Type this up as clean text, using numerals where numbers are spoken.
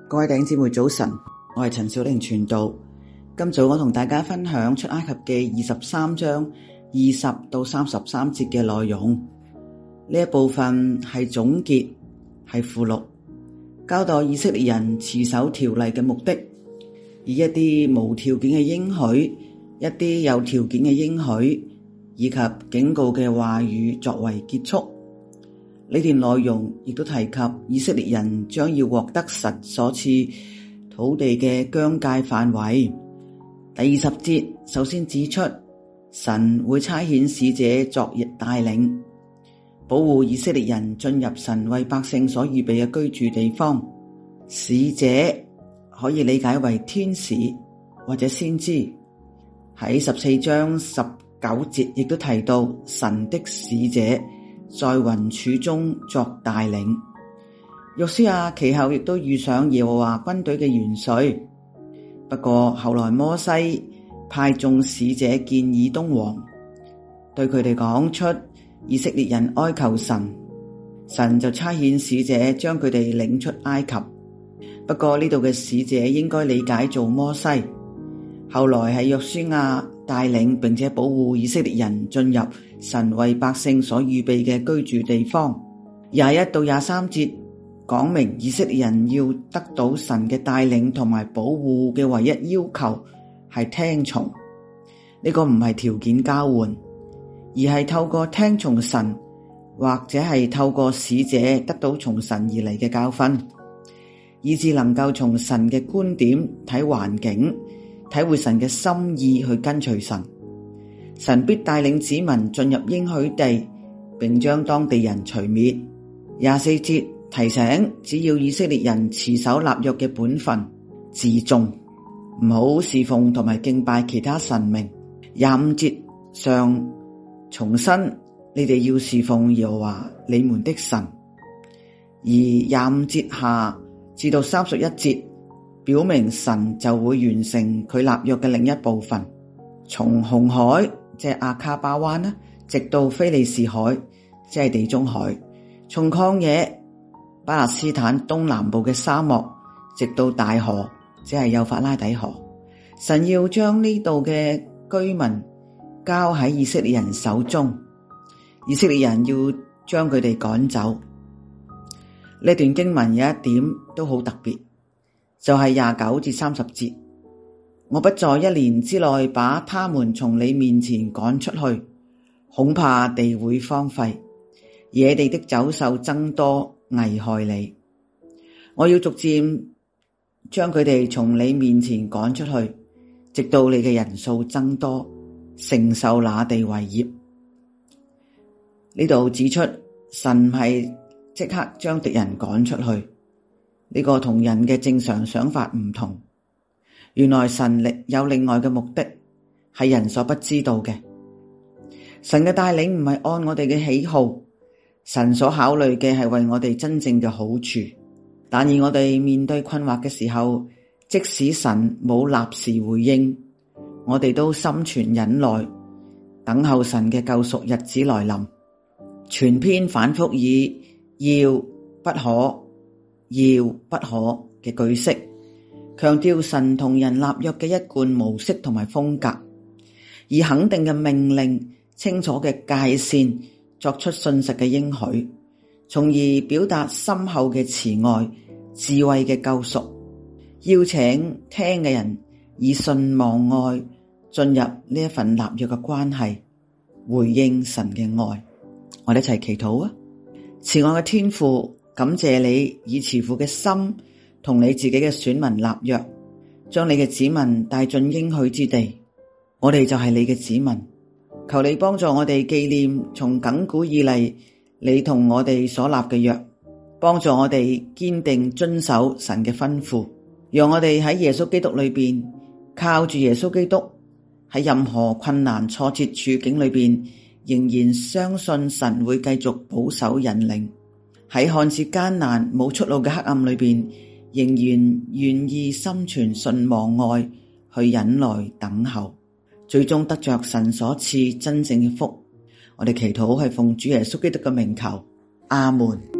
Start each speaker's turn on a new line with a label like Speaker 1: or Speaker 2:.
Speaker 1: 各位弟兄姊妹早晨，我係陳小玲傳道。今早我同大家分享出埃及記23章20到33節嘅內容。呢一部分係總結，係附錄，交代以色列人持守條例嘅目的，以一啲無條件嘅應許，一啲有條件嘅應許，以及警告嘅話語作為結束。呢段內容亦都提及以色列人將要獲得神所賜土地嘅疆界範圍。第20節首先指出，神會差遣使者作帶領，保護以色列人進入神為百姓所預備嘅居住地方。使者可以理解為天使或者先知。喺14章19節亦都提到神的使者在雲柱中作帶領。約書亞其後亦都遇上耶和華軍隊嘅元帥，不過後來摩西派眾使者見以東王，對佢哋講出以色列人哀求神，神就差遣使者將佢哋領出埃及。不過呢度嘅使者應該理解做摩西，後來係約書亞帶領並且保護以色列人進入神為百姓所預備嘅居住地方。21到23節講明以色列人要得到神嘅帶領同埋保護嘅唯一要求係聽從。呢個唔係條件交換，而係透過聽從神，或者係透過使者得到從神而嚟嘅教訓，以致能夠從神嘅觀點睇環境，體會神嘅心意去跟隨神。神必帶領子民進入應許地，並將當地人除滅。24節提醒，只要以色列人持守立約嘅本分，自重，唔好侍奉同埋敬拜其他神明。25節上重申，你哋要侍奉耶和華你們的神。而25節下至到31節表明神就會完成佢立約嘅另一部分，從紅海即係亞卡巴灣直到非利士海即係地中海，從曠野巴勒斯坦東南部嘅沙漠直到大河即係幼發拉底河。神要將呢度嘅居民交喺以色列人手中，以色列人要將佢哋趕走。呢段經文有一點都好特別，就係29至30節，我不在1年之內把他們從你面前趕出去，恐怕地會荒廢，野地的走獸增多，危害你。我要逐漸將佢哋從你面前趕出去，直到你嘅人數增多，承受那地為業。呢度指出神係即刻將敵人趕出去，呢個同人嘅正常想法唔同。原來神有另外嘅目的，係人所不知道嘅。神嘅帶領唔係按我哋嘅喜好，神所考慮嘅係為我哋真正嘅好處。但而我哋面對困惑嘅時候，即使神冇立時回應，我哋都心存忍耐，等候神嘅救贖日子來臨。全篇反覆以要不可要不可嘅句式，強調神同人立約嘅一貫模式同埋風格，以肯定嘅命令、清楚嘅界線作出信實嘅應許，從而表達深厚嘅慈愛、智慧嘅救贖，邀請聽嘅人以信望愛進入呢一份立約嘅關係，回應神嘅愛。我哋一齊祈禱啊！慈愛嘅天父，感謝你以慈父嘅心同你自己嘅選民立約，將你嘅子民帶進應許之地。我哋就係你嘅子民，求你幫助我哋紀念從亙古以嚟你同我哋所立嘅約，幫助我哋堅定遵守神嘅吩咐，讓我哋喺耶穌基督裏邊，靠住耶穌基督，喺任何困難挫折處境裏邊，仍然相信神會繼續保守引領，喺看似艱難冇出路嘅黑暗裏邊，仍然願意心存信望愛去忍耐等候，最終得着神所賜真正嘅福。我哋祈禱係奉主耶穌基督嘅名求，阿門。